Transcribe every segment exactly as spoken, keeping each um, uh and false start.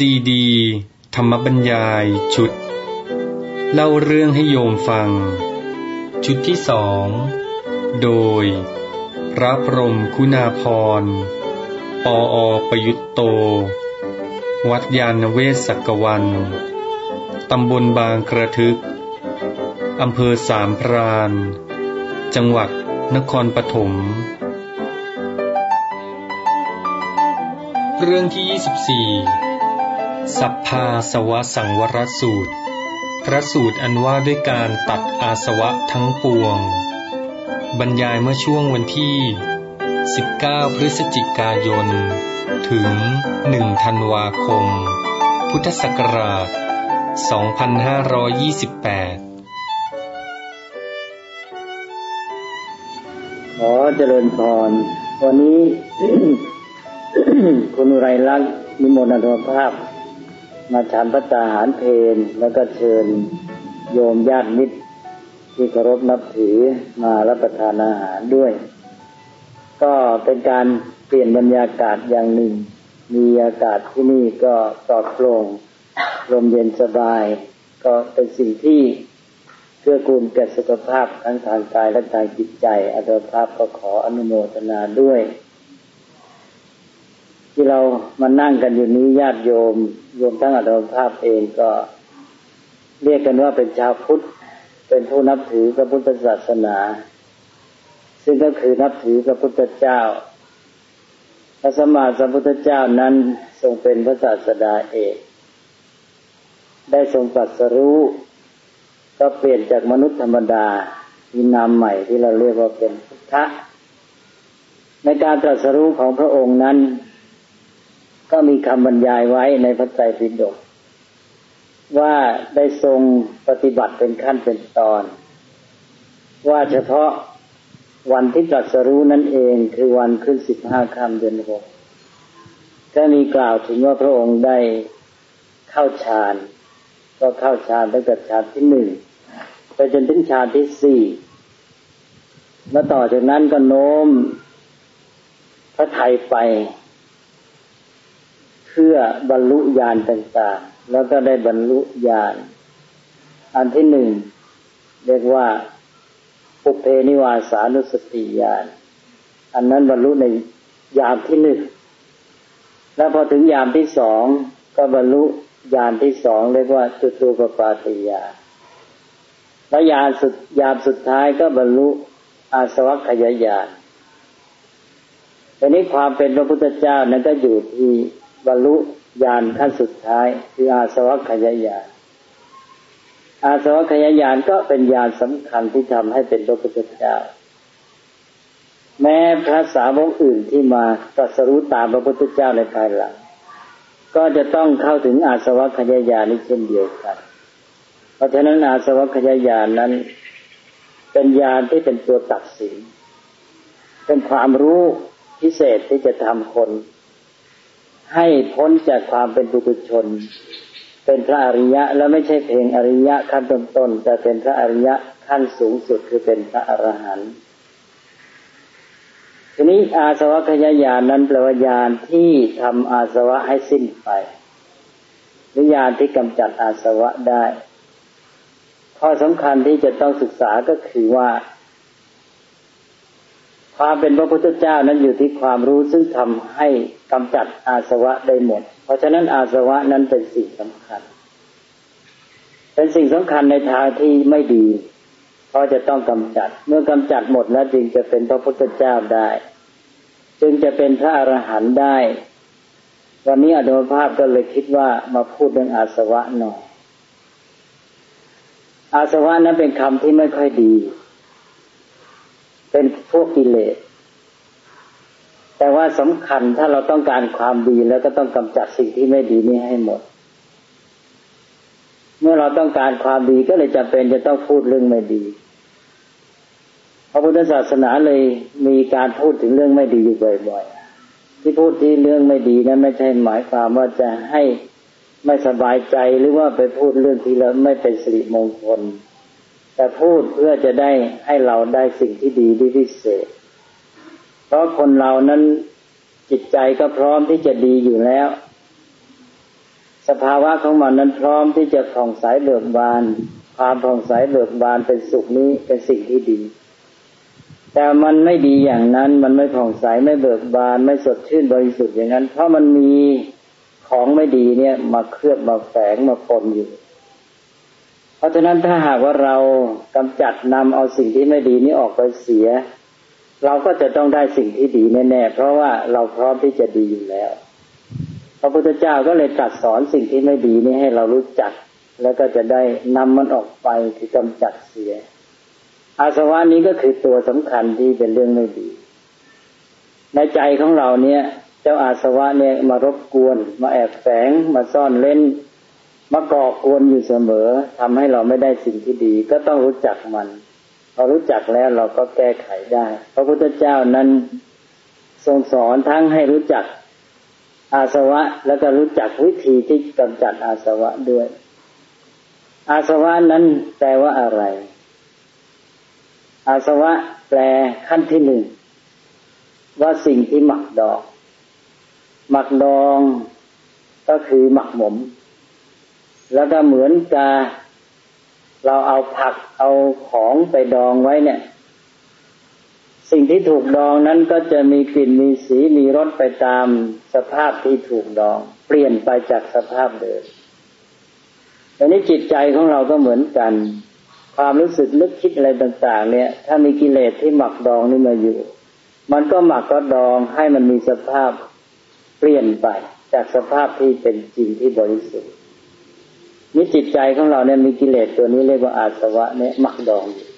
ซีดีธรรมบรรยายชุดเล่าเรื่องให้โยมฟังชุดที่สองโดยพระพรหมคุณาภรณ์ปออประยุตโตวัดยานเวศกวันตำบลบางกระทึกอำเภอสามพรานจังหวัดนครปฐมเรื่องที่ยี่สิบสี่สัพพาสวสังวรสูตรพระสูตรอันว่าด้วยการตัดอาสวะทั้งปวงบรรยายเมื่อช่วงวันที่สิบเก้าพฤศจิกายนถึงหนึ่งธันวาคมพุทธศักราชสองพันห้าร้อยยี่สิบแปดขอเจริญพรวันนี้ คุณอุไรลักษณ์นิมนต์อนุภาพมาฉันภัตตาหารเพลแล้วก็เชิญโยมญาติมิตรที่เคารพนับถือมารับประทานอาหารด้วยก็เป็นการเปลี่ยนบรรยากาศอย่างหนึ่งมีอากาศที่นี่ก็ปลอดโปร่งลมเย็นสบายก็เป็นสิ่งที่เพื่อกูลแก่สุขภาพทั้งทางกายและทางจิตใจอาตมาภาพก็ขออนุโมทนาด้วยที่เรามานั่งกันอยู่นี้ญาติโยมรวมทั้งอาตมาภาพเองก็เรียกกันว่าเป็นชาวพุทธเป็นผู้นับถือพระพุทธศาสนาซึ่งก็คือนับถือพระพุทธเจ้าพระสัมมาสัมพุทธเจ้านั้นทรงเป็นพระศาสดาเอกได้ทรงตรัสรู้ก็เปลี่ยนจากมนุษย์ธรรมดามีนามใหม่ที่เราเรียกว่าเป็นพุทธะในการตรัสรู้ของพระองค์นั้นก็มีคำบรรยายไว้ในพระไตรปิฎกว่าได้ทรงปฏิบัติเป็นขั้นเป็นตอนว่าเฉพาะวันที่ตรัสรู้นั่นเองคือวันขึ้นสิบห้าค่ำเดือนหกก็มีกล่าวถึงว่าพระองค์ได้เข้าฌานก็เข้าฌานตั้งแต่ฌานที่หนึ่งไปจนถึงฌานที่สี่แล้วต่อจากนั้นก็โน้มพระทัยไปเพื่อบรรลุญาณต่างๆแล้วก็ได้บรรลุญาณอันที่หนึ่งเรียกว่าปุพเพนิวาสานุสติญาณอันนั้นบรรลุในยามที่หนึ่งแล้วพอถึงยามที่สองก็บรรลุญาณที่สองเรียกว่าจตุปปาติญาณแล้วญาณสุดยามสุดท้ายก็บรรลุอาสวัคคยญาณทีนี้ความเป็นพระพุทธเจ้านั้นก็อยู่ที่บรรลุญาณขั้นสุดท้ายคืออาสวัคคยญาณอาสวัคคยญาณก็เป็นญาณสำคัญที่ทำให้เป็นพระพุทธเจ้าแม้พระสาวกอื่นที่มาตรัสรู้ตามพระพุทธเจ้าในภายหลังก็จะต้องเข้าถึงอาสวัคคยญาณนี้เช่นเดียวกันเพราะฉะนั้นอาสวัคคยญาณนั้นเป็นญาณที่เป็นตัวตัดสินเป็นความรู้พิเศษที่จะทำคนให้พ้นจากความเป็นปุถุชนเป็นพระอริยะและไม่ใช่เพียงอริยะขั้นต้นๆแต่เป็นพระอริยะขั้นสูงสุดคือเป็นพระอรหันต์ทีนี้อาสวัคคยญาณนั้นแปลว่าญาณที่ทำอาสวะให้สิ้นไปหรือญาณที่กำจัดอาสวะได้ข้อสำคัญที่จะต้องศึกษาก็คือว่าความเป็นพระพุทธเจ้านั้นอยู่ที่ความรู้ซึ่งทำให้กำจัดอาสวะได้หมดเพราะฉะนั้นอาสวะนั้นเป็นสิ่งสำคัญเป็นสิ่งสำคัญในทางที่ไม่ดีเพราะจะต้องกำจัดเมื่อกำจัดหมดแล้วจึงจะเป็นพระพุทธเจ้าได้จึงจะเป็นพระอรหันต์ได้วันนี้อาตมาภาพก็เลยคิดว่ามาพูดเรื่องอาสวะหน่อยอาสวะนั้นเป็นคำที่ไม่ค่อยดีเป็นพวกกิเลสแต่ว่าสำคัญถ้าเราต้องการความดีแล้วก็ต้องกำจัดสิ่งที่ไม่ดีนี้ให้หมดเมื่อเราต้องการความดีก็เลยจำเป็นจะต้องพูดเรื่องไม่ดีพระพุทธศาสนาเลยมีการพูดถึงเรื่องไม่ดีอยู่บ่อยๆที่พูดที่เรื่องไม่ดีนั้นไม่ใช่หมายความว่าจะให้ไม่สบายใจหรือว่าไปพูดเรื่องที่เราไม่เป็นสิริมงคลแต่พูดเพื่อจะได้ให้เราได้สิ่งที่ดีที่พิเศษเพราะคนเรานั้นจิตใจก็พร้อมที่จะดีอยู่แล้วภาวะของมันนั้นพร้อมที่จะผ่องใสเบิกบานความผ่องใสเบิกบานเป็นสุขนี้เป็นสิ่งที่ดีแต่มันไม่ดีอย่างนั้นมันไม่ผ่องใสไม่เบิกบานไม่สดชื่นบริสุทธิ์อย่างนั้นเพราะมันมีของไม่ดีเนี่ยมาเคลือบมาแฝงมาปนอยู่เพราะฉะนั้นถ้าหากว่าเรากำจัดนำเอาสิ่งที่ไม่ดีนี้ออกไปเสียเราก็จะต้องได้สิ่งที่ดีแน่ๆเพราะว่าเราพร้อมที่จะดีอยู่แล้วพระพุทธเจ้าก็เลยตรัสสอนสิ่งที่ไม่ดีนี้ให้เรารู้จักแล้วก็จะได้นำมันออกไปคือกำจัดเสียอาสวะนี้ก็คือตัวสำคัญที่เป็นเรื่องไม่ดีในใจของเราเนี่ยเจ้าอาสวะเนี่ยมารบกวนมาแอบแฝงมาซ่อนเล่นมาก่อกวนอยู่เสมอทำให้เราไม่ได้สิ่งที่ดีก็ต้องรู้จักมันพอรู้จักแล้วเราก็แก้ไขได้พระพุทธเจ้านั้นทรงสอนทั้งให้รู้จักอาสวะแล้วก็รู้จักวิธีที่กำจัดอาสวะด้วยอาสวะนั้นแปลว่าอะไรอาสวะแปลขั้นที่หนึ่งว่าสิ่งที่หมักดองหมักดองก็คือหมักหมมแล้วก็เหมือนกับเราเอาผักเอาของไปดองไว้เนี่ยสิ่งที่ถูกดองนั้นก็จะมีกลิ่นมีสีมีรสไปตามสภาพที่ถูกดองเปลี่ยนไปจากสภาพเดิมอันนี้จิตใจของเราก็เหมือนกันความรู้สึกนึกคิดอะไรต่างๆเนี่ยถ้ามีกิเลสที่หมักดองนี่มาอยู่มันก็หมักก็ดองให้มันมีสภาพเปลี่ยนไปจากสภาพที่เป็นจริงที่บริสุทธิ์นี่จิตใจของเราเนี่ยมีกิเลสตัวนี้เรียกว่าอาสวะเนี่ยหมักดองอยู่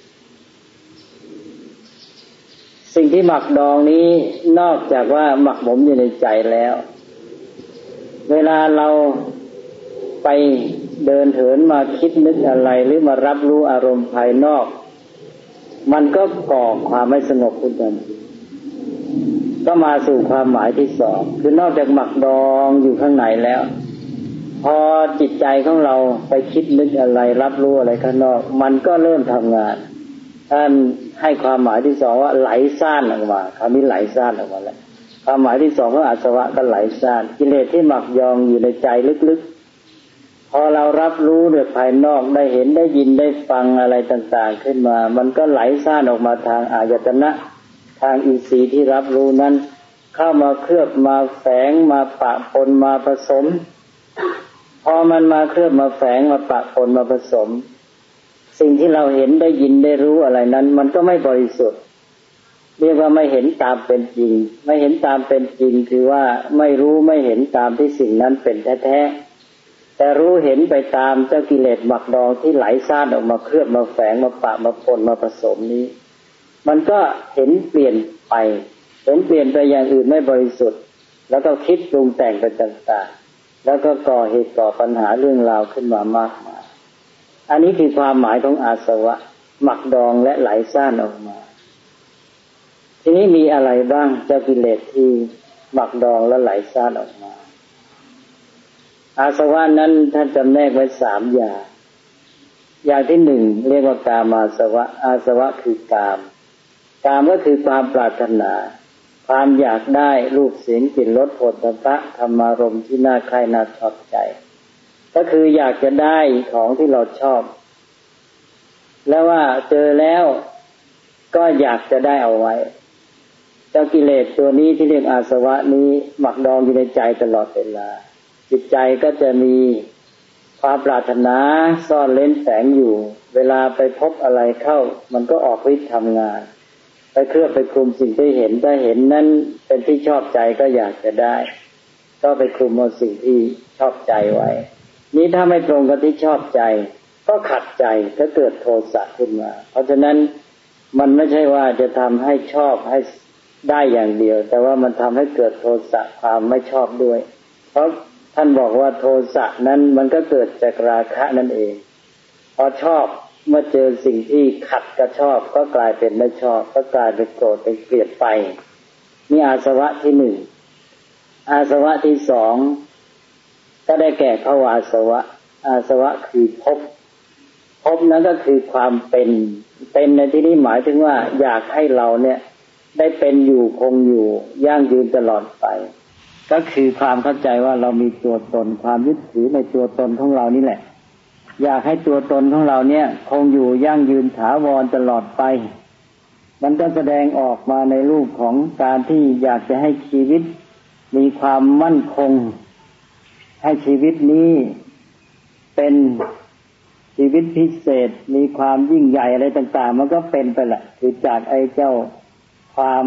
สิ่งที่หมักดองนี้นอกจากว่าหมักหมมอยู่ในใจแล้วเวลาเราไปเดินเหินมาคิดนึกอะไรหรือมารับรู้อารมณ์ภายนอกมันก็ก่อความไม่สงบขึ้นทันทีก็มาสู่ความหมายที่สองคือนอกจากหมักดองอยู่ข้างในแล้วพอจิตใจของเราไปคิดนึกอะไรรับรู้อะไรข้างนอกมันก็เริ่มทำงานท่านให้ความหมายที่สองว่าไหลซ่านออกมาคราวนี้ไหลซ่านออกมาแล้วความหมายที่สองของอาสวะก็ไหลซ่านกิเลสที่หมักดองอยู่ในใจลึกๆพอเรารับรู้เรื่องภายนอกได้เห็นได้ยินได้ฟังอะไรต่างๆขึ้นมามันก็ไหลซ่านออกมาทางอายตนะทางอินทรีย์ที่รับรู้นั้นเข้ามาเคลือบมาแฝงมาปะปนมาผสมพอมันมาเคลือบมาแฝงมาปะปนมาผสมสิ่งที่เราเห็นได้ยินได้รู้อะไรนั้นมันก็ไม่บริสุทธิ์เรียกว่าไม่เห็นตามเป็นจริงไม่เห็นตามเป็นจริงคือว่าไม่รู้ไม่เห็นตามที่สิ่งนั้นเป็นแท้ๆแต่รู้เห็นไปตามเจ้ากิเลสหมักดองที่ไหลซ่านออกมาเคลือบมาแฝงมาปะมาปนมาผสมนี้มันก็เห็นเปลี่ยนไปเห็นเปลี่ยนไปอย่างอื่นไม่บริสุทธิ์แล้วก็คิดปรุงแต่งไปต่างๆแล้วก็ก่อเหตุก่อปัญหาเรื่องราวขึ้นมามากมายอันนี้คือความหมายของอาสวะหมักดองและไหลซ่านออกมาทีนี้มีอะไรบ้างเจ้ากิเลสที่หมักดองและไหลซ่านออกมาอาสวะนั้นท่านจำแนกไว้สามอย่างอย่างที่หนึ่งเรียกว่ากามาสวะอาสวะคือกามกามก็คือความปรารถนาความอยากได้รูปเสียงกลิ่นรสโผฏฐัพพะธรรมารมณ์ที่น่าใคร่น่าชอบใจก็คืออยากจะได้ของที่เราชอบแล้วว่าเจอแล้วก็อยากจะได้เอาไว้เจ้ากิเลสตัวนี้ที่เรียกอาสวะนี้หมักดองอยู่ในใจตลอดเวลาจิตใจก็จะมีความปรารถนาซ่อนเร้นแฝงอยู่เวลาไปพบอะไรเข้ามันก็ออกฤทธิ์ทำงานไปเคลือบไปคลุมสิ่งที่เห็นถ้าเห็นนั้นเป็นที่ชอบใจก็อยากจะได้ก็ไปคลุมเอาสิ่งที่ชอบใจไว้นี้ถ้าไม่ตรงกับที่ชอบใจก็ขัดใจก็เกิดโทสะขึ้นมาเพราะฉะนั้นมันไม่ใช่ว่าจะทำให้ชอบให้ได้อย่างเดียวแต่ว่ามันทำให้เกิดโทสะความไม่ชอบด้วยเพราะท่านบอกว่าโทสะนั้นมันก็เกิดจากราคะนั่นเองพอชอบเมื่อเจอสิ่งที่ขัดกับชอบก็กลายเป็นไม่ชอบก็กลายเป็นโกรธเป็นเกลียดไปนี่อาสวะที่หนึ่งอาสวะที่สองก็ได้แก่ภวาสวะอาสวะคือภพภพนั้นก็คือความเป็นเป็นในที่นี้หมายถึงว่าอยากให้เราเนี่ยได้เป็นอยู่คงอยู่ยั่งยืนตลอดไปก็คือความเข้าใจว่าเรามีตัวตนความยึดถือในตัวตนของเรานี่แหละอยากให้ตัวตนของเราเนี่ยคงอยู่ยั่งยืนถาวรตลอดไปมันก็แสดงออกมาในรูปของการที่อยากจะให้ชีวิตมีความมั่นคงให้ชีวิตนี้เป็นชีวิตพิเศษมีความยิ่งใหญ่อะไรต่างๆมันก็เป็นไปแหละคือจากไอ้เจ้าความ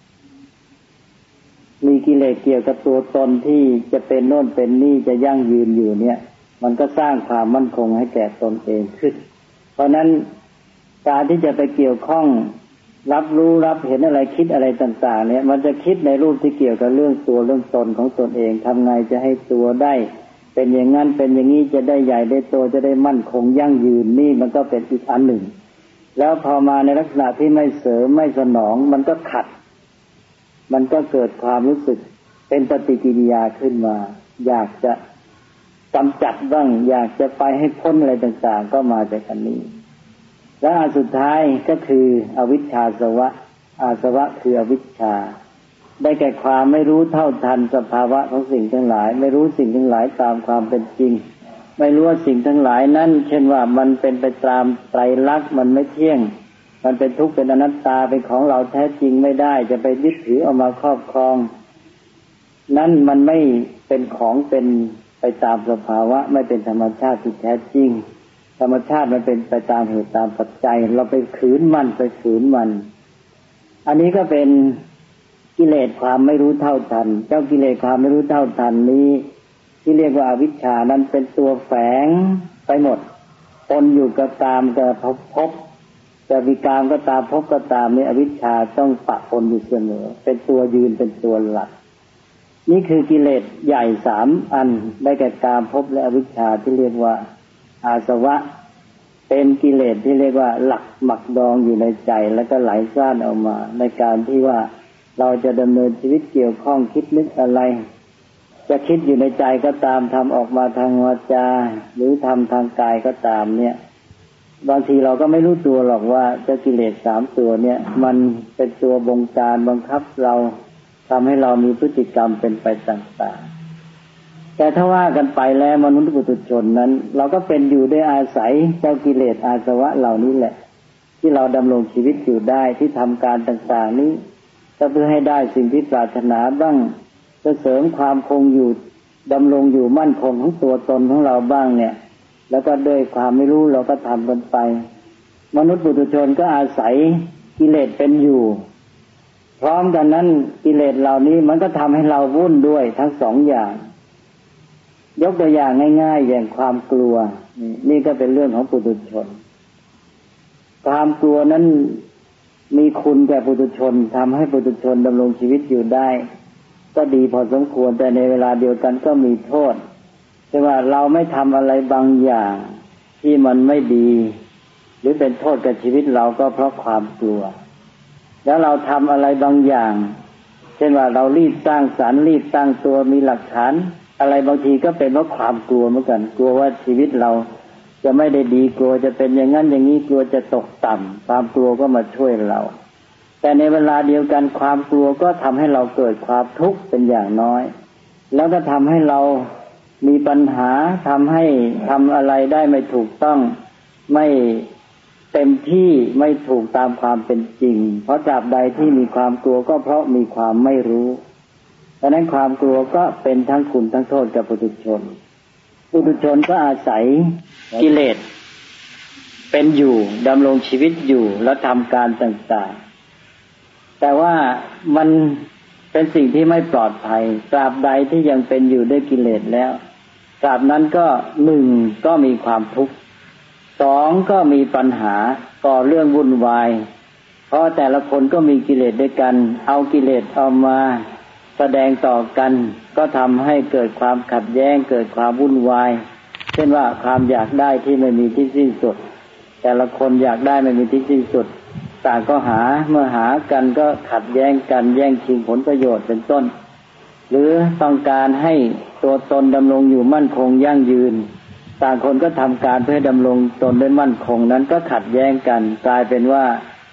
มีกิเลสเกี่ยวกับตัวตนที่จะเป็นโน่นเป็นนี่จะยั่งยืนอยู่เนี่ยมันก็สร้างความมั่นคงให้แก่ตนเองขึ้นเพราะนั้นการที่จะไปเกี่ยวข้องรับรู้รับเห็นอะไรคิดอะไรต่างๆเนี่ยมันจะคิดในรูปที่เกี่ยวกับเรื่องตัวเรื่องตนของตนเองทำไงจะให้ตัวได้เป็นอย่างนั้นเป็นอย่างนี้จะได้ใหญ่ได้โตจะได้มั่นคงยั่งยืนนี่มันก็เป็นอีกอันหนึ่งแล้วพอมาในลักษณะที่ไม่เสริมไม่สนองมันก็ขัดมันก็เกิดความรู้สึกเป็นปฏิกิริยาขึ้นมาอยากจะกำจัดบ้างอยากจะไปให้พ้นอะไรต่างๆก็มาจากอันนี้และอันสุดท้ายก็คืออวิชชาสวะอาสวะคืออวิชชาได้แก่ความไม่รู้เท่าทันสภาวะของสิ่งทั้งหลายไม่รู้สิ่งทั้งหลายตามความเป็นจริงไม่รู้ว่าสิ่งทั้งหลายนั้นเช่นว่ามันเป็นไปตามไตรลักษณ์มันไม่เที่ยงมันเป็นทุกข์เป็นอนัตตาเป็นของเราแท้จริงไม่ได้จะไปยึดถือเอามาครอบครองนั้นมันไม่เป็นของเป็นไปตามสภาวะไม่เป็นธรรมชาติที่แท้จริงธรรมชาติมันเป็นไปตามเหตุตามปัจจัยเราไปขืนมันไปฝืนมันอันนี้ก็เป็นกิเลสความไม่รู้เท่าทันเจ้ากิเลสความไม่รู้เท่าทันนี้ที่เรียกว่าอวิชชานั้นเป็นตัวแฝงไปหมดปนอยู่กับกามกับภพภพจะมีกามก็ตามภพก็ตามนี่อวิชชาต้องปะปนอยู่เสมอเป็นตัวยืนเป็นตัวหลักนี่คือกิเลสใหญ่สามอันได้แก่กามภพและอวิชชาที่เรียกว่าอาสวะเป็นกิเลสที่เรียกว่าหลักหมักดองอยู่ในใจแล้วก็ไหลซ่านออกมาในการที่ว่าเราจะดำเนินชีวิตเกี่ยวข้องคิดนึกอะไรจะคิดอยู่ในใจก็ตามทำออกมาทางวาจาหรือทำทางกายก็ตามเนี่ยบางทีเราก็ไม่รู้ตัวหรอกว่าเจ้ากิเลสสามตัวเนี่ยมันเป็นตัวบงการบังคับเราทำให้เรามีพฤติกรรมเป็นไปต่างๆแต่ถ้าว่ากันไปแล้วมนุษย์ปุถุชนนั้นเราก็เป็นอยู่ด้วยอาศัยเจ้ากิเลสอาสวะเหล่านี้แหละที่เราดำรงชีวิตอยู่ได้ที่ทำการต่างๆนี้ก็เพื่อให้ได้สิ่งที่ปรารถนาบ้างจะเสริมความคงอยู่ดำรงอยู่มั่นคงของตัวตนของเราบ้างเนี่ยแล้วก็ด้วยความไม่รู้เราก็ทำกันไปมนุษย์ปุถุชนก็อาศัยกิเลสเป็นอยู่พร้อมกันนั้นกิเลสเหล่านี้มันก็ทำให้เราวุ่นด้วยทั้งสองอย่างยกตัวอย่างง่ายๆอย่างความกลัวนี่ก็เป็นเรื่องของปุถุชนความกลัวนั้นมีคุณแก่ปุถุชนทำให้ปุถุชนดำรงชีวิตอยู่ได้ก็ดีพอสมควรแต่ในเวลาเดียวกันก็มีโทษแต่ว่าเราไม่ทำอะไรบางอย่างที่มันไม่ดีหรือเป็นโทษกับชีวิตเราก็เพราะความกลัวแล้วเราทำอะไรบางอย่างเช่นว่าเรารีบสร้างสรรค์รีบตั้งตัวมีหลักฐานอะไรบางทีก็เป็นเพราะความกลัวเหมือนกันกลัวว่าชีวิตเราจะไม่ได้ดีกลัวจะเป็นอย่างนั้นอย่างนี้กลัวจะตกต่ำความกลัวก็มาช่วยเราแต่ในเวลาเดียวกันความกลัวก็ทำให้เราเกิดความทุกข์เป็นอย่างน้อยแล้วก็ทำให้เรามีปัญหาทำให้ทำอะไรได้ไม่ถูกต้องไม่เต็มที่ไม่ถูกตามความเป็นจริงเพราะตราบใดที่มีความกลัวก็เพราะมีความไม่รู้ดังนั้นความกลัวก็เป็นทั้งคุณทั้งโทษกับปุถุชนปุถุชนก็อาศัยกิเลสเป็นอยู่ดำรงชีวิตอยู่และทำการต่างๆแต่ว่ามันเป็นสิ่งที่ไม่ปลอดภัยตราบใดที่ยังเป็นอยู่ด้วยกิเลสแล้วตราบนั้นก็หนึ่งก็มีความทุกข์สองก็มีปัญหาก่อเรื่องวุ่นวายเพราะแต่ละคนก็มีกิเลสด้วยกันเอากิเลสเอามาแสดงต่อกันก็ทำให้เกิดความขัดแย้งเกิดความวุ่นวายเช่นว่าความอยากได้ที่ไม่มีที่สิ้นสุดแต่ละคนอยากได้ไม่มีที่สิ้นสุดต่างก็หาเมื่อหากันก็ขัดแย้งกันแย่งชิงผลประโยชน์เป็นต้นหรือต้องการให้ตัวตนดำรงอยู่มั่นคงยั่งยืนต่างคนก็ทำการเพื่อดำรงตนได้มั่นคงนั้นก็ขัดแย้งกันกลายเป็นว่า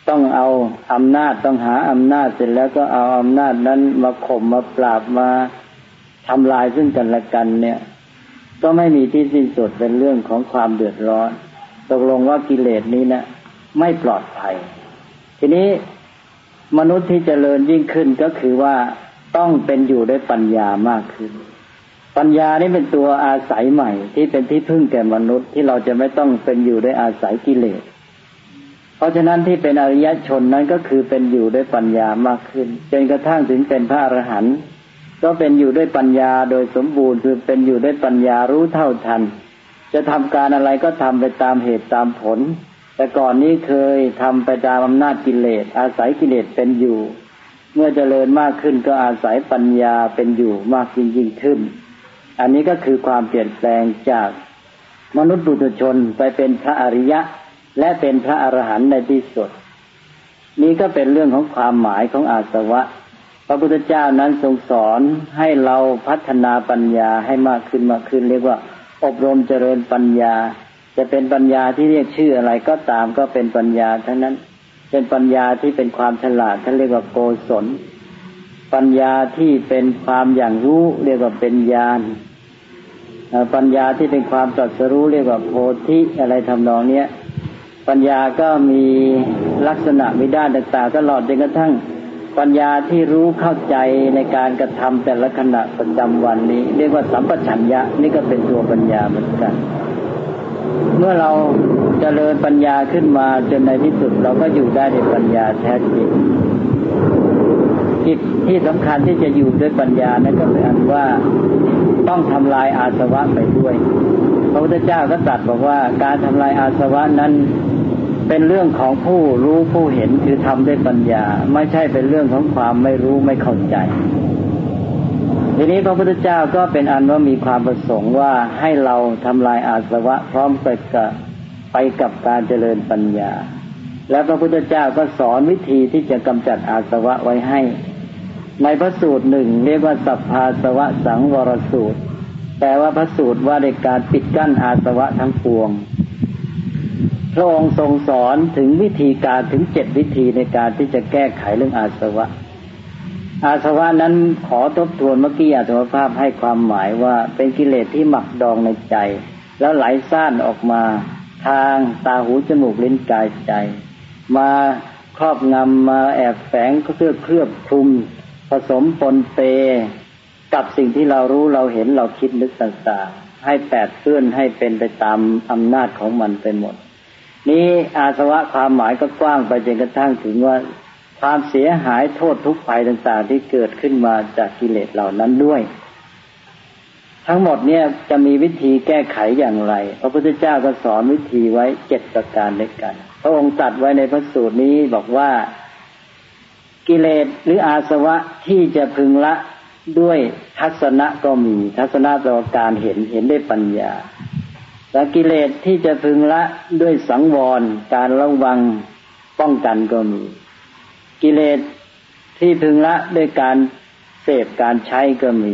ต้องเอาอำนาจต้องหาอำนาจเสร็จแล้วก็เอาอำนาจนั้นมาข่มมาปราบมาทำลายซึ่งกันและกันเนี่ยก็ไม่มีที่สิ้นสุดเป็นเรื่องของความเดือดร้อนตกลงว่ากิเลสนี้นะไม่ปลอดภัยทีนี้มนุษย์ที่เจริญยิ่งขึ้นก็คือว่าต้องเป็นอยู่ด้วยปัญญามากขึ้นปัญญานี่เป็นตัวอาศัยใหม่ที่เป็นที่พึ่งแก่มนุษย์ที่เราจะไม่ต้องเป็นอยู่ด้วยอาศัยกิเลสเพราะฉะนั้นที่เป็นอริยชนนั้นก็คือเป็นอยู่ด้วยปัญญามากขึ้นจนกระทั่งถึงเป็นพระอรหันต์ก็เป็นอยู่ด้วยปัญญาโดยสมบูรณ์คือเป็นอยู่ด้วยปัญญารู้เท่าทันจะทำการอะไรก็ทำไปตามเหตุตามผลแต่ก่อนนี้เคยทำไปตามอำนาจกิเลสอาศัยกิเลสเป็นอยู่เมื่อเจริญมากขึ้นก็อาศัยปัญญาเป็นอยู่มากยิ่งยิ่งขึ้นอันนี้ก็คือความเปลี่ยนแปลงจากมนุษย์ปุถุชนไปเป็นพระอริยะและเป็นพระอรหันต์ในที่สุดนี้ก็เป็นเรื่องของความหมายของอาสวะพระพุทธเจ้านั้นทรงสอนให้เราพัฒนาปัญญาให้มากขึ้นมากขึ้นเรียกว่าอบรมเจริญปัญญาจะเป็นปัญญาที่เรียกชื่ออะไรก็ตามก็เป็นปัญญาทั้งนั้นเป็นปัญญาที่เป็นความฉลาดท่านเรียกว่าโกศลปัญญาที่เป็นความอย่างรู้เรียกว่าเป็นญาณปัญญาที่เป็นความตรัสรู้เรียกว่าโพธิอะไรทำนองเนี้ยปัญญาก็มีลักษณะมีด้านต่างๆตลอดจนกระทั่งปัญญาที่รู้เข้าใจในการกระทำแต่ละขณะประจำวันนี้เรียกว่าสัมปชัญญะนี่ก็เป็นตัวปัญญาเหมือนกันเมื่อเราเจริญปัญญาขึ้นมาจนในที่สุดเราก็อยู่ได้ด้วยปัญญาแท้จริงกิจที่สำคัญที่จะอยู่ด้วยปัญญานั้นก็คืออันว่าต้องทำลายอาสวะไปด้วยพระพุทธเจ้าก็ตรัสบอกว่าการทำลายอาสวะนั้นเป็นเรื่องของผู้รู้ผู้เห็นคือทำด้วยปัญญาไม่ใช่เป็นเรื่องของความไม่รู้ไม่เข้าใจทีนี้พระพุทธเจ้าก็เป็นอันว่ามีความประสงค์ว่าให้เราทำลายอาสวะพร้อมไปกับไปกับการเจริญปัญญาและพระพุทธเจ้าก็สอนวิธีที่จะกำจัดอาสวะไว้ให้ในพระสูตรหนึ่งเรียกว่าสัพพาสวะสังวรสูตรแปลว่าพระสูตรว่าในการปิดกั้นอาสวะทั้งปวงพระองค์ทรงสอนถึงวิธีการถึงเจ็ดวิธีในการที่จะแก้ไขเรื่องอาสวะอาสวะนั้นขอทบทวนเมื่อกี้อาตมาภาพให้ความหมายว่าเป็นกิเลสที่หมักดองในใจแล้วไหลซ่านออกมาทางตาหูจมูกลิ้นกายใจมาครอบงำมาแอบแฝงก็เคลือบเคลือบคลุมผสมปนเปกับสิ่งที่เรารู้เราเห็นเราคิดนึกต่างๆให้แปดเปื้อนให้เป็นไปตามอำนาจของมันไปหมดนี้อาสวะความหมายก็กว้างไปจนกระทั่งถึงว่าความเสียหายโทษทุกข์ภัยต่างๆที่เกิดขึ้นมาจากกิเลสเหล่านั้นด้วยทั้งหมดเนี่ยจะมีวิธีแก้ไขอย่างไรพระพุทธเจ้าก็สอนวิธีไว้เจ็ดประการด้วยกันพระองค์ตรัสไว้ในพระสูตรนี้บอกว่ากิเลสหรืออาสวะที่จะพึงละด้วยทัศนะก็มีทัศนะแปลว่าการเห็นเห็นด้วยปัญญาและกิเลสที่จะพึงละด้วยสังวรการระวังป้องกันก็มีกิเลสที่พึงละด้วยการเสพการใช้ก็มี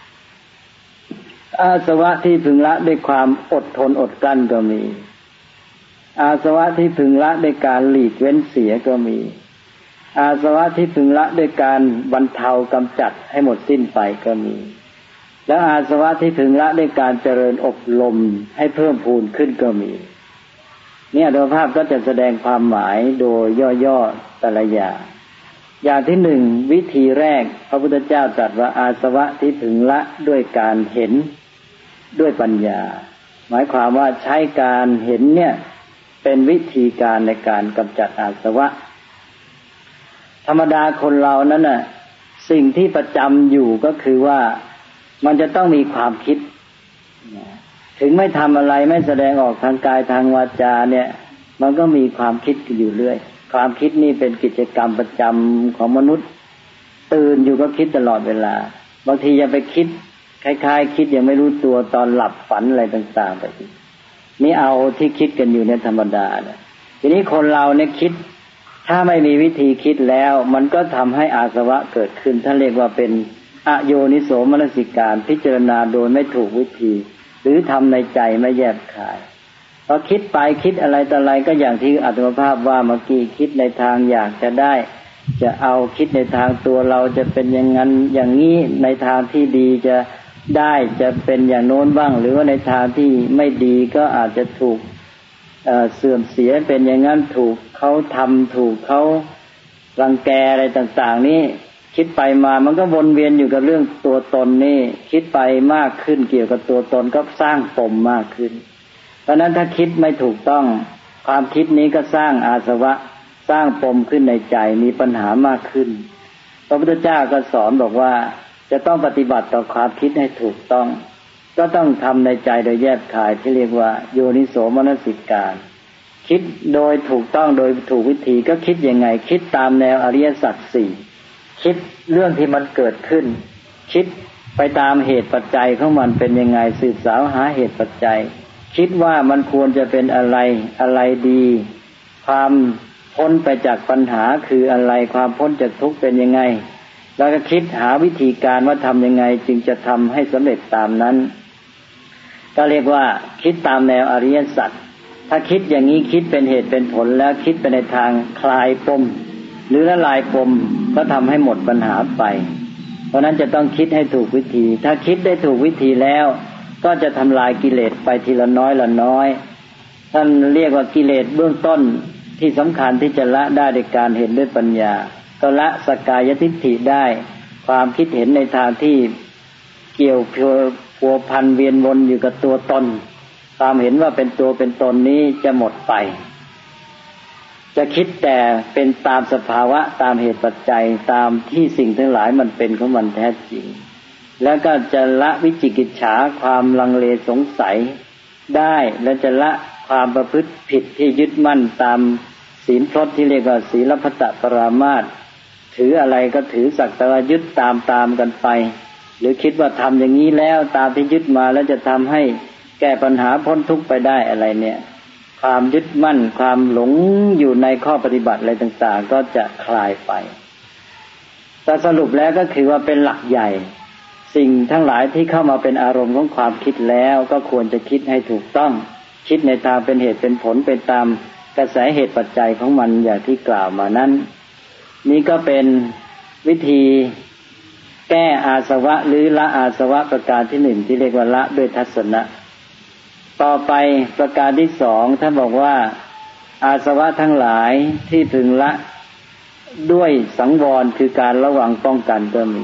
อาสวะที่พึงละด้วยความอดทนอดกลั้นก็มีอาสวะที่พึงละด้วยการหลีกเว้นเสียก็มีอาสวะที่พึงละด้วยการบรรเทากำจัดให้หมดสิ้นไปก็มีแล้วอาสวะที่พึงละด้วยการเจริญอบรมให้เพิ่มพูนขึ้นก็มีเนี่ยโดยภาพก็จะแสดงความหมายโดยย่อๆแต่ละอย่างอย่างที่หนึ่งวิธีแรกพระพุทธเจ้าตรัสว่าอาสวะที่พึงละด้วยการเห็นด้วยปัญญาหมายความว่าใช้การเห็นเนี่ยเป็นวิธีการในการกำจัดอาสวะธรรมดาคนเรานั้นน่ะสิ่งที่ประจำอยู่ก็คือว่ามันจะต้องมีความคิดถึงไม่ทำอะไรไม่แสดงออกทางกายทางวาจาเนี่ยมันก็มีความคิดอยู่เรื่อยความคิดนี่เป็นกิจกรรมประจำของมนุษย์ตื่นอยู่ก็คิดตลอดเวลาบางทียังไปคิดคล้ายๆคิดยังไม่รู้ตัวตอนหลับฝันอะไรต่างๆไปนี่เอาที่คิดกันอยู่ในธรรมดาเนี่ยทีนี้คนเราเนี่ยคิดถ้าไม่มีวิธีคิดแล้วมันก็ทำให้อาสวะเกิดขึ้นท่านเรียกว่าเป็นอโยนิโสมนสิการพิจารณาโดยไม่ถูกวิธีหรือทำในใจไม่แยบคายเพพอคิดไปคิดอะไรต่ออะไรก็อย่างที่อาตมาภาพว่าเมื่อกี้คิดในทางอยากจะได้จะเอาคิดในทางตัวเราจะเป็นอย่างนั้นอย่างนี้ในทางที่ดีจะได้จะเป็นอย่างโน้นบ้างหรือว่าในทางที่ไม่ดีก็อาจจะถูกเอ่อเสื่อมเสียเป็นอย่างนั้นถูกเขาทำถูกเขารังแกอะไรต่างๆนี่คิดไปมามันก็วนเวียนอยู่กับเรื่องตัวตนนี่คิดไปมากขึ้นเกี่ยวกับตัวตนก็สร้างปมมากขึ้นเพราะนั้นถ้าคิดไม่ถูกต้องความคิดนี้ก็สร้างอาสวะสร้างปมขึ้นในใจมีปัญหามากขึ้นพระพุทธเจ้าก็สอนบอกว่าจะต้องปฏิบัติต่อความคิดให้ถูกต้องก็ต้องทำในใจโดยแยบคายที่เรียกว่าโยนิโสมนสิการคิดโดยถูกต้องโดยถูกวิธีก็คิดยังไงคิดตามแนวอริยสัจสี่คิดเรื่องที่มันเกิดขึ้นคิดไปตามเหตุปัจจัยของมันเป็นยังไงสืบสาวหาเหตุปัจจัยคิดว่ามันควรจะเป็นอะไรอะไรดีความพ้นไปจากปัญหาคืออะไรความพ้นจากทุกข์เป็นยังไงแล้วก็คิดหาวิธีการว่าทำยังไงจึงจะทำให้สำเร็จตามนั้นก็เรียกว่าคิดตามแนวอริยสัจถ้าคิดอย่างนี้คิดเป็นเหตุเป็นผลแล้วคิดไปในทางคลายปมหรือละลายปมก็ทำให้หมดปัญหาไปเพราะนั้นจะต้องคิดให้ถูกวิธีถ้าคิดได้ถูกวิธีแล้วก็จะทำลายกิเลสไปทีละน้อยละน้อยท่านเรียกว่ากิเลสเบื้องต้นที่สำคัญที่จะละได้ในการเห็นด้วยปัญญาก็ละสกายทิฏฐิได้ความคิดเห็นในทางที่เกี่ยวพัวพันเวียนวนอยู่กับตัวตนความเห็นว่าเป็นตัวเป็นตนนี้จะหมดไปจะคิดแต่เป็นตามสภาวะตามเหตุปัจจัยตามที่สิ่งทั้งหลายมันเป็นของมันแท้จริงแล้วก็จะละวิจิกิจฉาความลังเลสงสัยได้และจะละความประพฤติผิดที่ยึดมั่นตามศีลพรตที่เรียกว่าศีลพัตตปรามาสถืออะไรก็ถือสักแต่ว่ายึดตามตามกันไปหรือคิดว่าทำอย่างนี้แล้วตามที่ยึดมาแล้วจะทำให้แก้ปัญหาพ้นทุกข์ไปได้อะไรเนี่ยความยึดมั่นความหลงอยู่ในข้อปฏิบัติอะไรต่างๆก็จะคลายไปแต่สรุปแล้วก็คือว่าเป็นหลักใหญ่สิ่งทั้งหลายที่เข้ามาเป็นอารมณ์ของความคิดแล้วก็ควรจะคิดให้ถูกต้องคิดในทางเป็นเหตุเป็นผลเป็นตามกระแสเหตุปัจจัยของมันอย่างที่กล่าวมานั้นนี่ก็เป็นวิธีแก้อาสวะหรือละอาสวะประการที่หนึ่งที่เรียกว่าละด้วยทัศนะต่อไปประการที่สองท่านบอกว่าอาสวะทั้งหลายที่พึงละด้วยสังวรคือการระวังป้องกันก็มี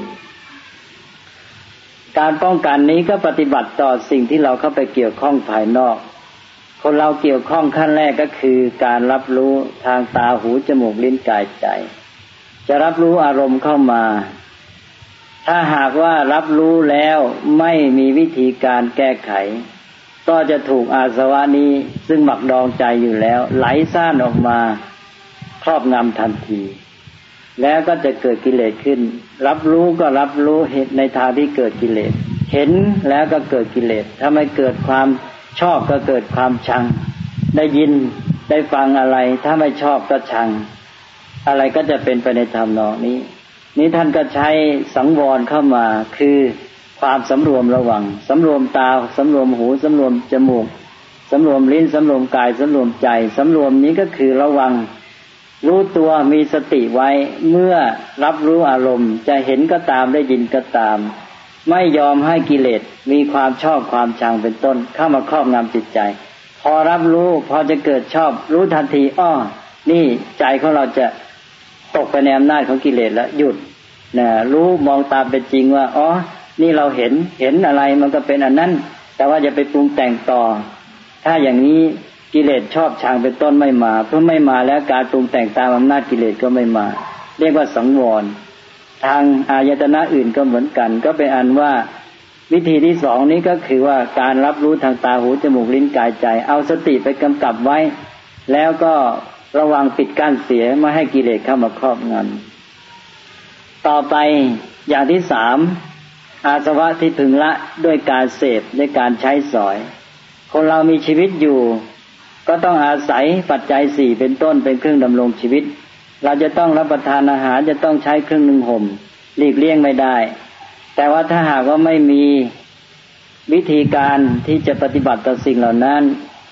การป้องกันนี้ก็ปฏิบัติต่อสิ่งที่เราเข้าไปเกี่ยวข้องภายนอกคนเราเกี่ยวข้องขั้นแรกก็คือการรับรู้ทางตาหูจมูกลิ้นกายใจจะรับรู้อารมณ์เข้ามาถ้าหากว่ารับรู้แล้วไม่มีวิธีการแก้ไขก็จะถูกอาสวะนี้ซึ่งหมักดองใจอยู่แล้วไหลซ่านออกมาครอบงำทันทีแล้วก็จะเกิดกิเลสขึ้นรับรู้ก็รับรู้เหตุในทางที่เกิดกิเลสเห็นแล้วก็เกิดกิเลสถ้าไม่เกิดความชอบก็เกิดความชังได้ยินได้ฟังอะไรถ้าไม่ชอบก็ชังอะไรก็จะเป็นไปในทำนองนี้นี้ท่านก็ใช้สังวรเข้ามาคือความสำรวมระวังสำรวมตาสำรวมหูสำรวมจมูกสำรวมลิ้นสำรวมกายสำรวมใจสำรวมนี้ก็คือระวังรู้ตัวมีสติไว้เมื่อรับรู้อารมณ์จะเห็นก็ตามได้ยินก็ตามไม่ยอมให้กิเลสมีความชอบความชังเป็นต้นเข้ามาครอบงำจิตใจพอรับรู้พอจะเกิดชอบรู้ทันทีอ้อนี่ใจของเราจะตกไปในอำนาจของกิเลสแล้วหยุดนะรู้มองตามเป็นจริงว่าอ๋อนี่เราเห็นเห็นอะไรมันก็เป็นอันนั้นแต่ว่าอย่าไปปรุงแต่งต่อถ้าอย่างนี้กิเลสชอบชังเป็นต้นไม่มาเพื่อไม่มาแล้วการปรุงแต่งตามอำนาจกิเลสก็ไม่มาเรียกว่าสังวรทางอายตนะอื่นก็เหมือนกันก็เป็นอันว่าวิธีที่สองนี้ก็คือว่าการรับรู้ทางตาหูจมูกลิ้นกายใจเอาสติไปกำกับไว้แล้วก็ระวังปิดกั้นเสียไม่ให้กิเลสเข้ามาครอบงำต่อไปอย่างที่สามอาสวะที่พึงละด้วยการเสพด้วยการใช้สอยคนเรามีชีวิตอยู่ก็ต้องอาศัยปัจจัยสี่เป็นต้นเป็นเครื่องดำรงชีวิตเราจะต้องรับประทานอาหารจะต้องใช้เครื่องนึ่งห่มหลีกเลี่ยงไม่ได้แต่ว่าถ้าหากว่าไม่มีวิธีการที่จะปฏิบัติต่อสิ่งเหล่านั้น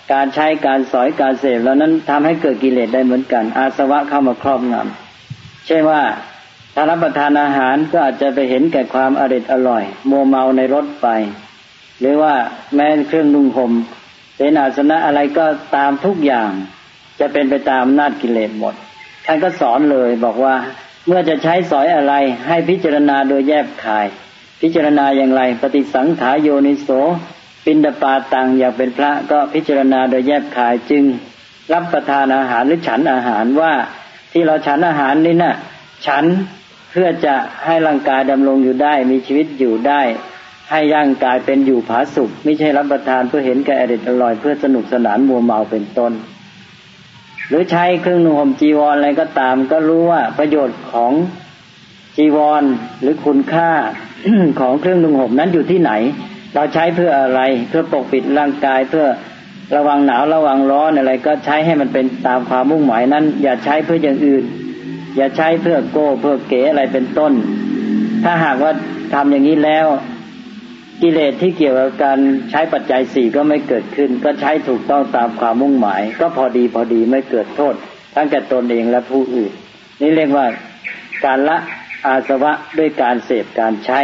การใช้การสอยการเสพแล้วนั้นทำให้เกิดกิเลสได้เหมือนกันอาสวะเข้ามาครอบงำเช่นว่าถ้ารับประทานอาหารก็อาจจะไปเห็นแก่ความอร่อยอร่อยมัวเมาในรสไปหรือว่าแม้เครื่องนุ่งห่มเสนาสนะอะไรก็ตามทุกอย่างจะเป็นไปตามอำนาจกิเลสหมดท่านก็สอนเลยบอกว่าเมื่อจะใช้สอยอะไรให้พิจารณาโดยแยบคายพิจารณาอย่างไรปฏิสังขารโยนิโสปิณฑปาตังอยากเป็นพระก็พิจารณาโดยแยบคายจึงรับประทานอาหารหรือฉันอาหารว่าที่เราฉันอาหารนี่น่ะฉันเพื่อจะให้ร่างกายดำรงอยู่ได้มีชีวิตอยู่ได้ให้ร่างกายเป็นอยู่ผาสุกไม่ใช่รับประทานเพื่อเห็นแก่อร่อยอร่อยเพื่อสนุกสนานมัวเมาเป็นต้นหรือใช้เครื่องนุ่งห่มจีวรอะไรก็ตามก็รู้ว่าประโยชน์ของจีวรหรือคุณค่า ของเครื่องนุ่งห่มนั้นอยู่ที่ไหนเราใช้เพื่ออะไรเพื่อปกปิดร่างกายเพื่อระวังหนาวระวังร้อนอะไรก็ใช้ให้มันเป็นตามความมุ่งหมายนั้นอย่าใช้เพื่ออย่างอื่นอย่าใช้เพื่อโก้เพื่อเก๋อะไรเป็นต้นถ้าหากว่าทำอย่างนี้แล้วกิเลสที่เกี่ยวกับการใช้ปัจจัยสี่ก็ไม่เกิดขึ้นก็ใช้ถูกต้องตามความมุ่งหมายก็พอดีพอดีไม่เกิดโทษทั้งแก่ตนเองและผู้อื่นนี่เรียกว่าการละอาสวะด้วยการเสพการใช้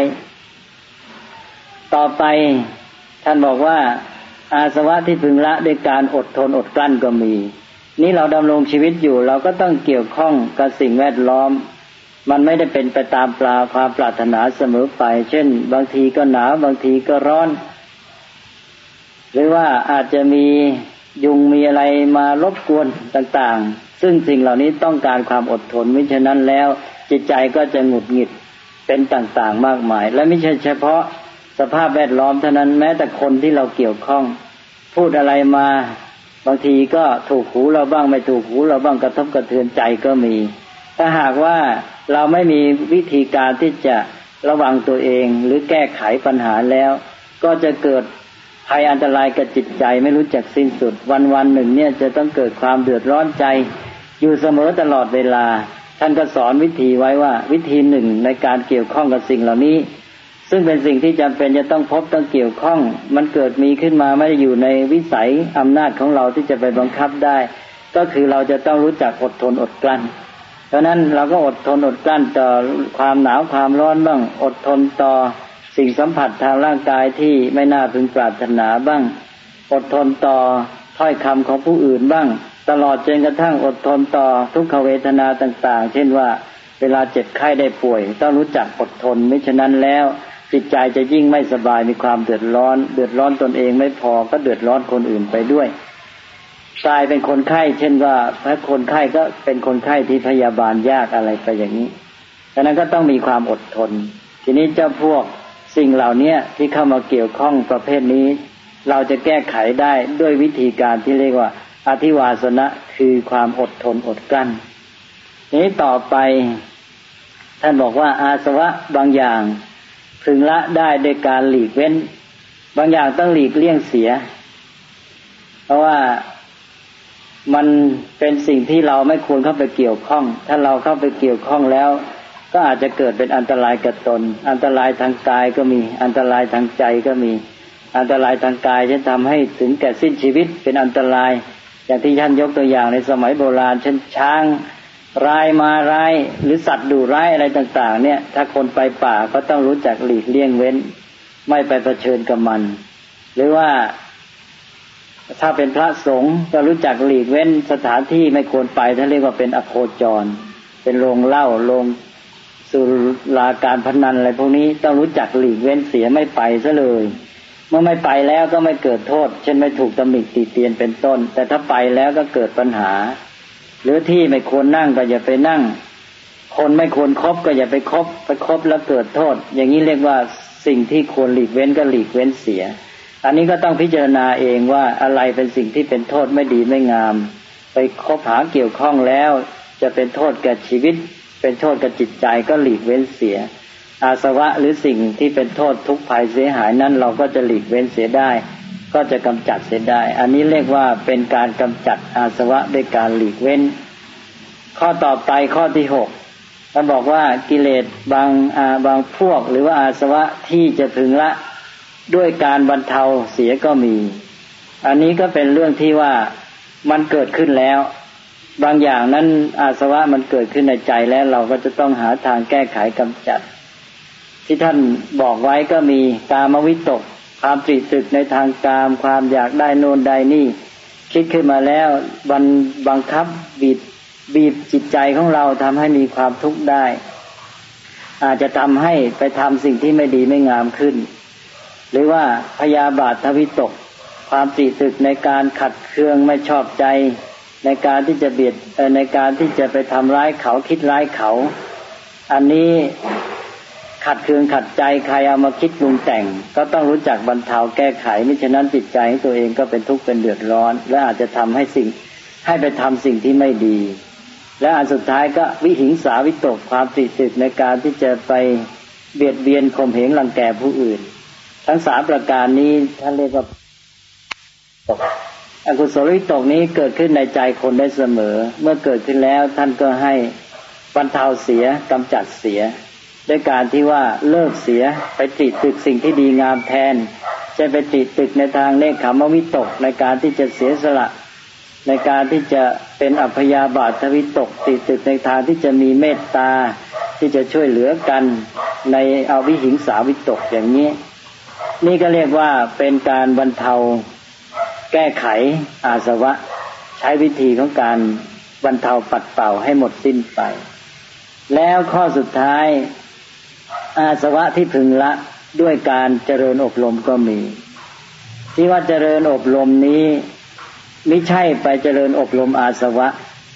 ต่อไปท่านบอกว่าอาสวะที่พึงละด้วยการอดทนอดกลั้นก็มีนี่เราดำรงชีวิตอยู่เราก็ต้องเกี่ยวข้องกับสิ่งแวดล้อมมันไม่ได้เป็นไปตามปลาความปรารถนาเสมอไปเช่นบางทีก็หนาวบางทีก็ร้อนหรือว่าอาจจะมียุงมีอะไรมารบกวนต่างๆซึ่งสิ่งเหล่านี้ต้องการความอดทนมิฉะนั้นแล้วจิตใจก็จะหงุดหงิดเป็นต่างๆมากมายและไม่ใช่เฉพาะสภาพแวดล้อมเท่านั้นแม้แต่คนที่เราเกี่ยวข้องพูดอะไรมาบางทีก็ถูกหูเราบ้างไม่ถูกหูเราบ้างกระทบกระเทือนใจก็มีถ้าหากว่าเราไม่มีวิธีการที่จะระวังตัวเองหรือแก้ไขปัญหาแล้วก็จะเกิดภัยอันตรายกับจิตใจไม่รู้จักสิ้นสุดวันๆหนึ่งเนี่ยจะต้องเกิดความเดือดร้อนใจอยู่เสมอตลอดเวลาท่านก็สอนวิธีไว้ว่าวิธีหนึ่งในการเกี่ยวข้องกับสิ่งเหล่านี้ซึ่งเป็นสิ่งที่จำเป็นจะต้องพบต้องเกี่ยวข้องมันเกิดมีขึ้นมาไม่ได้อยู่ในวิสัยอำนาจของเราที่จะไปบังคับได้ก็คือเราจะต้องรู้จักอดทนอดกลั้นเพราะนั้นเราก็อดทนอดกลั้นต่อความหนาวความร้อนบ้างอดทนต่อสิ่งสัมผัสทางร่างกายที่ไม่น่าพึงปรารถนาบ้างอดทนต่อถ้อยคำของผู้อื่นบ้างตลอดจนกระทั่งอดทนต่อทุกขเวทนาต่างๆเช่นว่าเวลาเจ็บไข้ได้ป่วยต้องรู้จักอดทนมิฉะนั้นแล้วจิตใจจะยิ่งไม่สบายมีความเดือดร้อนเดือดร้อนตนเองไม่พอก็เดือดร้อนคนอื่นไปด้วยกลายเป็นคนไข้เช่นว่าพระคนไข้ก็เป็นคนไข้ที่พยาบาลยากอะไรไปอย่างนี้ดังนั้นก็ต้องมีความอดทนทีนี้เจ้าพวกสิ่งเหล่านี้ที่เข้ามาเกี่ยวข้องประเภทนี้เราจะแก้ไขได้ด้วยวิธีการที่เรียกว่าอธิวาสนะคือความอดทนอดกลั้นนี้ต่อไปท่านบอกว่าอาสวะบางอย่างพึงละได้โดยการหลีกเว้นบางอย่างต้องหลีกเลี่ยงเสียเพราะว่ามันเป็นสิ่งที่เราไม่ควรเข้าไปเกี่ยวข้องถ้าเราเข้าไปเกี่ยวข้องแล้วก็อาจจะเกิดเป็นอันตรายกับตนอันตรายทางกายก็มีอันตรายทางใจก็มีอันตรายทางกายจะทำให้ถึงแก่สิ้นชีวิตเป็นอันตรายอย่างที่ท่านยกตัวอย่างในสมัยโบราณเช่นช้างร้ายมาร้ายหรือสัตว์ดุร้ายอะไรต่างๆเนี่ยถ้าคนไปป่าก็ต้องรู้จักหลีกเลี่ยงเว้นไม่ไปเผชิญกับมันหรือว่าถ้าเป็นพระสงฆ์ก็รู้จักหลีกเว้นสถานที่ไม่ควรไปท่านเรียกว่าเป็นอโคจรเป็นโรงเหล้าโรงสุราการพนันอะไรพวกนี้ต้องรู้จักหลีกเว้นเสียไม่ไปซะเลยเมื่อไม่ไปแล้วก็ไม่เกิดโทษเช่นไม่ถูกตำหนิติเตียนเป็นต้นแต่ถ้าไปแล้วก็เกิดปัญหาหรือที่ไม่ควรนั่งก็อย่าไปนั่งคนไม่ควรคบก็อย่าไปคบไปคบแล้วเกิดโทษอย่างนี้เรียกว่าสิ่งที่ควรหลีกเว้นก็หลีกเว้นเสียอันนี้ก็ต้องพิจารณาเองว่าอะไรเป็นสิ่งที่เป็นโทษไม่ดีไม่งามไปคบหาเกี่ยวข้องแล้วจะเป็นโทษแก่ชีวิตเป็นโทษกับจิตใจก็หลีกเว้นเสียอาสวะหรือสิ่งที่เป็นโทษทุกข์ภัยเสียหายนั้นเราก็จะหลีกเว้นเสียได้ก็จะกำจัดเสียได้อันนี้เรียกว่าเป็นการกำจัดอาสวะด้วยการหลีกเว้นข้อต่อไปข้อที่หกท่านบอกว่ากิเลสบางอาบางพวกหรือว่าอาสวะที่จะพึงละด้วยการบรรเทาเสียก็มีอันนี้ก็เป็นเรื่องที่ว่ามันเกิดขึ้นแล้วบางอย่างนั้นอาสวะมันเกิดขึ้นในใจแล้วเราก็จะต้องหาทางแก้ไขกำจัดที่ท่านบอกไว้ก็มีกามวิตกความตรีตรึกในทางกามความอยากได้โน่นได้นี่คิดขึ้นมาแล้วบังบังคับบีบบีบจิตใจของเราทำให้มีความทุกข์ได้อาจจะทำให้ไปทำสิ่งที่ไม่ดีไม่งามขึ้นหรือว่าพยาบาทวิตกความตรีตรึกในการขัดเคืองไม่ชอบใจในการที่จะเบียดในการที่จะไปทำร้ายเขาคิดร้ายเขาอันนี้ขัดเคืองขัดใจใครเอามาคิดปรุงแต่งก็ต้องรู้จักบรรเทาแก้ไขมิฉะนั้นจิตใจของตัวเองก็เป็นทุกข์เป็นเดือดร้อนและอาจจะทำให้สิ่งให้ไปทำสิ่งที่ไม่ดีและอันสุดท้ายก็วิหิงสาวิตกความตรีตรึกในการที่จะไปเบียดเบียนข่มเหงรังแกผู้อื่นทั้งสามประการนี้ท่านเรียกว่าอกุศลวิตกนี้เกิดขึ้นในใจคนได้เสมอเมื่อเกิดขึ้นแล้วท่านก็ให้บรรเทาเสียกำจัดเสียด้วยการที่ว่าเลิกเสียไปติดตึกสิ่งที่ดีงามแทนจะไปติดตึกในทางเนกขมวิตกในการที่จะเสียสละในการที่จะเป็นอัพยาบาทวิตกติดตึกในทางที่จะมีเมตตาที่จะช่วยเหลือกันในอวิหิงสาวิตกอย่างนี้นี่ก็เรียกว่าเป็นการบรรเทาแก้ไขอาสวะใช้วิธีของการบรรเทาปัดเป่าให้หมดสิ้นไปแล้วข้อสุดท้ายอาสวะที่พึงละด้วยการเจริญอบรมก็มีที่ว่าเจริญอบรมนี้ไม่ใช่ไปเจริญอบรมอาสวะ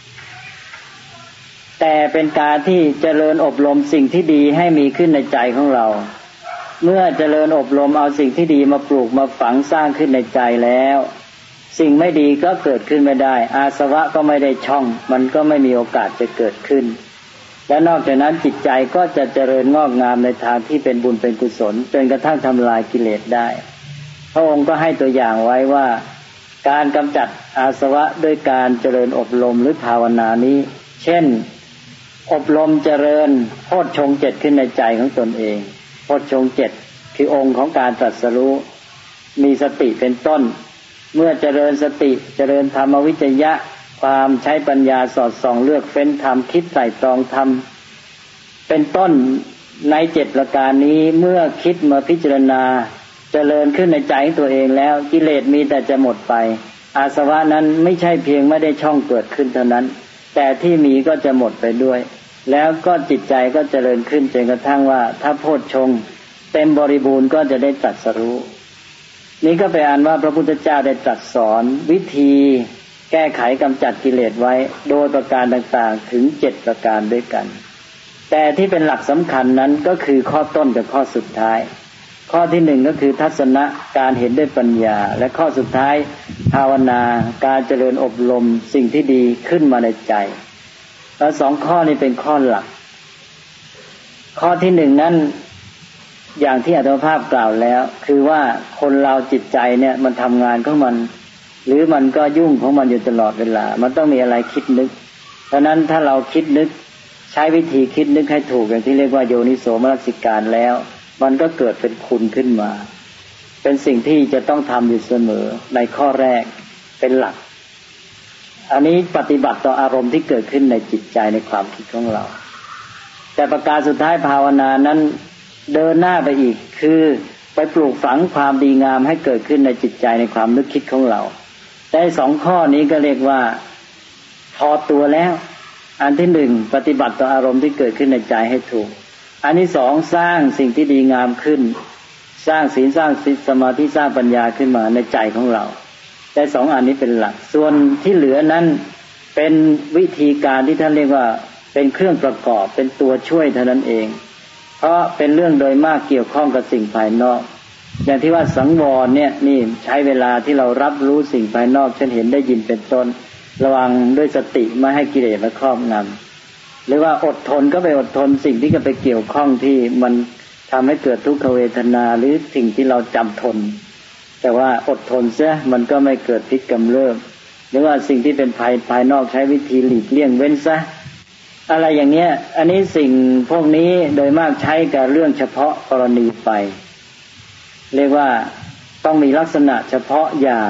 แต่เป็นการที่เจริญอบรมสิ่งที่ดีให้มีขึ้นในใจของเราเมื่อเจริญอบรมเอาสิ่งที่ดีมาปลูกมาฝังสร้างขึ้นในใจแล้วสิ่งไม่ดีก็เกิดขึ้นไม่ได้อาสวะก็ไม่ได้ช่องมันก็ไม่มีโอกาสจะเกิดขึ้นและนอกจากนั้นจิตใจก็จะเจริญงอกงามในทางที่เป็นบุญเป็นกุศลจนกระทั่งทำลายกิเลสได้พระองค์ก็ให้ตัวอย่างไว้ว่าการกำจัดอาสวะด้วยการเจริญอบรมหรือภาวนานี้เช่นอบรมเจริญโพชฌงค์เจ็ดขึ้นในใจของตนเองโพชฌงค์เจ็ดคือองค์ของการตรัสรู้มีสติเป็นต้นเมื่อเจริญสติเจริญธรรมวิจยะความใช้ปัญญาสอดส่องเลือกเฟ้นธรรมคิดไตร่ตรองธรรมเป็นต้นในเจ็ดประการนี้เมื่อคิดมาพิจารณาเจริญขึ้นในใจตัวเองแล้วกิเลสมีแต่จะหมดไปอาสวะนั้นไม่ใช่เพียงไม่ได้ช่องเกิดขึ้นเท่านั้นแต่ที่มีก็จะหมดไปด้วยแล้วก็จิตใจก็เจริญขึ้นจนกระทั่งว่าถ้าโพชฌงค์เต็มบริบูรณ์ก็จะได้ตรัสรู้นี้ก็เป็นอันว่าพระพุทธเจ้าได้ตรัสสอนวิธีแก้ไขกำจัดกิเลสไว้โดยประการต่างๆถึงเจ็ดประการด้วยกันแต่ที่เป็นหลักสำคัญนั้นก็คือข้อต้นกับข้อสุดท้ายข้อที่หนึ่งก็คือทัศนะการเห็นด้วยปัญญาและข้อสุดท้ายภาวนาการเจริญอบรมสิ่งที่ดีขึ้นมาในใจแล้วสองข้อนี้เป็นข้อหลักข้อที่หนึ่งนั้นอย่างที่อาตมาภาพกล่าวแล้วคือว่าคนเราจิตใจเนี่ยมันทำงานของมันหรือมันก็ยุ่งของมันอยู่ตลอดเวลามันต้องมีอะไรคิดนึกเพราะนั้นถ้าเราคิดนึกใช้วิธีคิดนึกให้ถูกอย่างที่เรียกว่าโยนิโสมนสิการแล้วมันก็เกิดเป็นคุณขึ้นมาเป็นสิ่งที่จะต้องทำอยู่เสมอในข้อแรกเป็นหลักอันนี้ปฏิบัติต่ออารมณ์ที่เกิดขึ้นในจิตใจในความคิดของเราแต่ประการสุดท้ายภาวนานั้นเดินหน้าไปอีกคือไปปลูกฝังความดีงามให้เกิดขึ้นในจิตใจในความนึกคิดของเราได้สองข้อนี้ก็เรียกว่าพอตัวแล้วอันที่หนึ่งปฏิบัติต่ออารมณ์ที่เกิดขึ้นในใจให้ถูกอันที่สองสร้างสิ่งที่ดีงามขึ้นสร้างศีลสร้างสมาธิสร้างปัญญาขึ้นมาในใจของเราแต่สองอันนี้เป็นหลักส่วนที่เหลือนั้นเป็นวิธีการที่ท่านเรียกว่าเป็นเครื่องประกอบเป็นตัวช่วยเท่านั้นเองเพราะเป็นเรื่องโดยมากเกี่ยวข้องกับสิ่งภายนอกอย่างที่ว่าสังวรเนี่ยนี่ใช้เวลาที่เรารับรู้สิ่งภายนอกเช่นเห็นได้ยินเป็นต้นระวังด้วยสติไม่ให้กิเลสมาครอบงำหรือว่าอดทนก็ไปอดทนสิ่งที่ก็ไปเกี่ยวข้องที่มันทำให้เกิดทุกขเวทนาหรือสิ่งที่เราจำทนแต่ว่าอดทนเสียมันก็ไม่เกิดพิษกำเริบหรือว่าสิ่งที่เป็นภายภายนอกใช้วิธีหลีกเลี่ยงเว้นซะอะไรอย่างเนี้ยอันนี้สิ่งพวกนี้โดยมากใช้กับเรื่องเฉพาะกรณีไปเรียกว่าต้องมีลักษณะเฉพาะอย่าง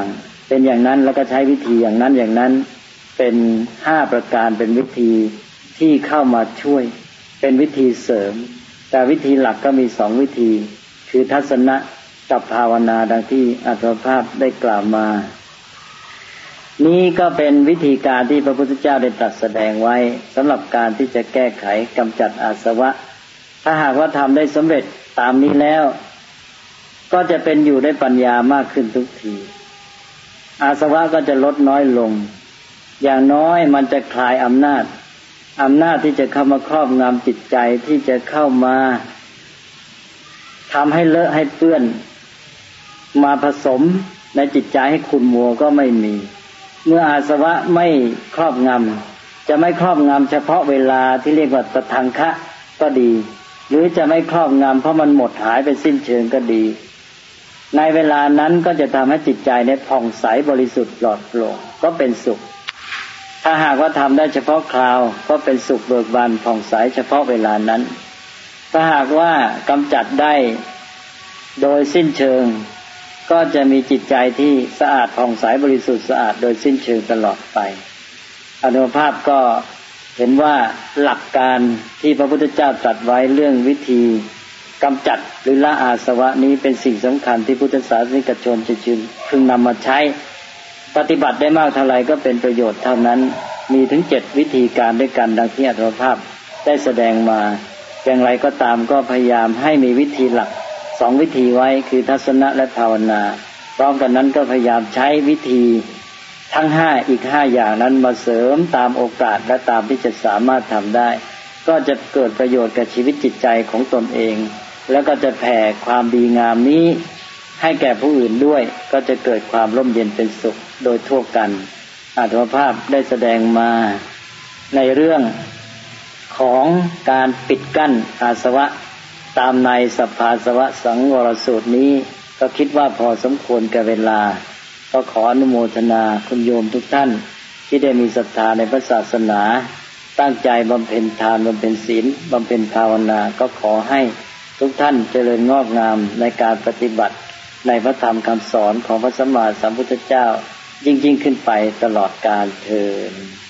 เป็นอย่างนั้นแล้วก็ใช้วิธีอย่างนั้นอย่างนั้นเป็นห้าประการเป็นวิธีที่เข้ามาช่วยเป็นวิธีเสริมแต่วิธีหลักก็มีสองวิธีคือทัศนะกับภาวนาดังที่อาตมาภาพได้กล่าวมานี้ก็เป็นวิธีการที่พระพุทธเจ้าได้ตรัสแสดงไว้สำหรับการที่จะแก้ไขกำจัดอาสวะถ้าหากว่าทำได้สำเร็จตามนี้แล้วก็จะเป็นอยู่ได้ปัญญามากขึ้นทุกทีอาสวะก็จะลดน้อยลงอย่างน้อยมันจะคลายอำนาจอำนาจที่จะเข้ามาครอบงำจิตใจที่จะเข้ามาทำให้เลอะให้เปื้อนมาผสมในจิตใจให้ขุ่นมัวก็ไม่มีเมื่ออาสวะไม่ครอบงำจะไม่ครอบงำเฉพาะเวลาที่เรียกว่าตทังคะก็ดีหรือจะไม่ครอบงำเพราะมันหมดหายไปสิ้นเชิงก็ดีในเวลานั้นก็จะทำให้จิตใจเนี่ยผ่องใสบริสุทธิ์ปลอดโปร่งก็เป็นสุขถ้าหากว่าทำได้เฉพาะคราวก็เป็นสุขเบิกบานผ่องใสเฉพาะเวลานั้นถ้าหากว่ากำจัดได้โดยสิ้นเชิงก็จะมีจิตใจที่สะอาดผ่องใสบริสุทธิ์สะอาดโดยสิ้นเชิงตลอดไปอานุภาพก็เห็นว่าหลักการที่พระพุทธเจ้าตรัสไว้เรื่องวิธีกำจัดหรือละอาสวะนี้เป็นสิ่งสำคัญที่พุทธศาสนิกชนจะพึงนำมาใช้ปฏิบัติได้มากเท่าไรก็เป็นประโยชน์เท่านั้นมีถึงเจ็ดวิธีการด้วยกันดังที่อานุภาพได้แสดงมาอย่างไรก็ตามก็พยายามให้มีวิธีหลักสองวิธีไว้คือทัศนะและภาวนาพร้อมกันนั้นก็พยายามใช้วิธีทั้งห้าอีกห้าอย่างนั้นมาเสริมตามโอกาสและตามที่จะสามารถทำได้ก็จะเกิดประโยชน์กับชีวิตจิตใจของตนเองแล้วก็จะแผ่ความดีงามนี้ให้แก่ผู้อื่นด้วยก็จะเกิดความร่มเย็นเป็นสุขโดยทั่วกันอาตมาภาพได้แสดงมาในเรื่องของการปิดกั้นอาสวะตามในสัพพาสวะสังวรสูตรนี้ก็คิดว่าพอสมควรแก่เวลาก็ขออนุโมทนาคุณโยมทุกท่านที่ได้มีศรัทธาในพระศาสนาตั้งใจบำเพ็ญทานบำเพ็ญศีลบำเพ็ญภาวนาก็ขอให้ทุกท่านเจริญงอกงามในการปฏิบัติในพระธรรมคำสอนของพระสัมมาสัมพุทธเจ้ายิ่งยิ่งขึ้นไปตลอดกาลเทอญ